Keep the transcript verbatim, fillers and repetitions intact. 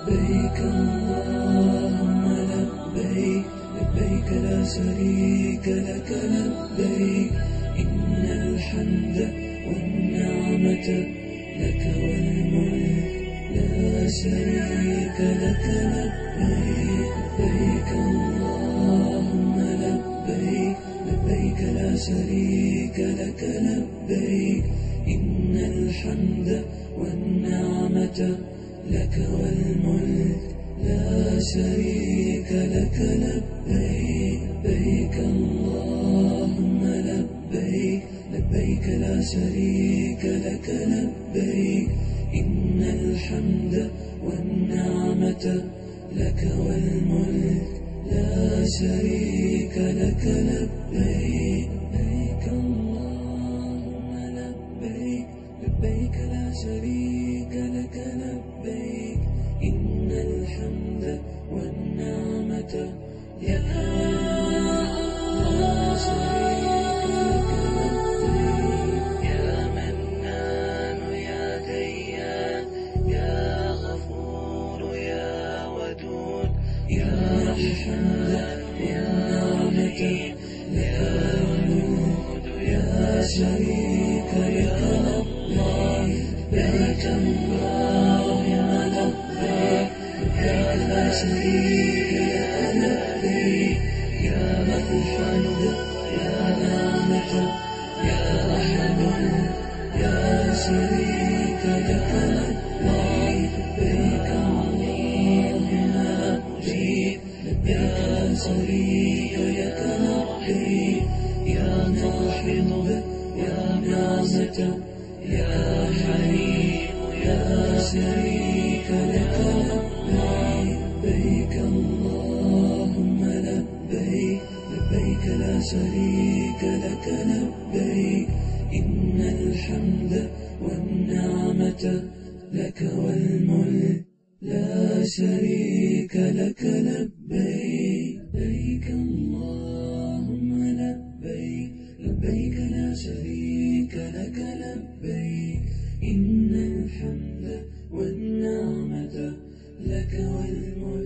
لبيك اللهم لبيك لبيك لا شريك لك لبيك إن الحمد والنعمة لك والملك لا شريك لك لبيك لبيك اللهم لبيك لبيك لا شريك لك لبيك إن الحمد والنعمة لك والملك لا شريك لك لبيك لبيك اللهم لبيك لبيك لا شريك لك لبيك إن الحمد والنعمة لك والملك لا شريك لك لبيك لبيك اللهم لبيك لبيك لا شريك لك لبيك إن الحمد والنعمة لك لا شريك لك لبيك يا منان يا ديان يا غفور يا ودود يا الحمد والنعمة لك والملك لا شريك لك لبيك لبيك اللهم لبيك لبيك لا شريك لك لبيك يا ذا الحمد يا نعمة يا أحد يا شريك لك لبيك لبيك اللهم لبيك لبيك لا شريك لك لبيك يا ناحض يا نعمة يا حليم يا شريك لك لبيك لبيك اللهم لبيك لبيك لا شريك لك لبيك إن الحمد والنعمة لك والملك لا شريك لك لبيك لبيك اللهم لبيك لبيك لا شريك لك لبيك إن الحمد والنعمة لك والملك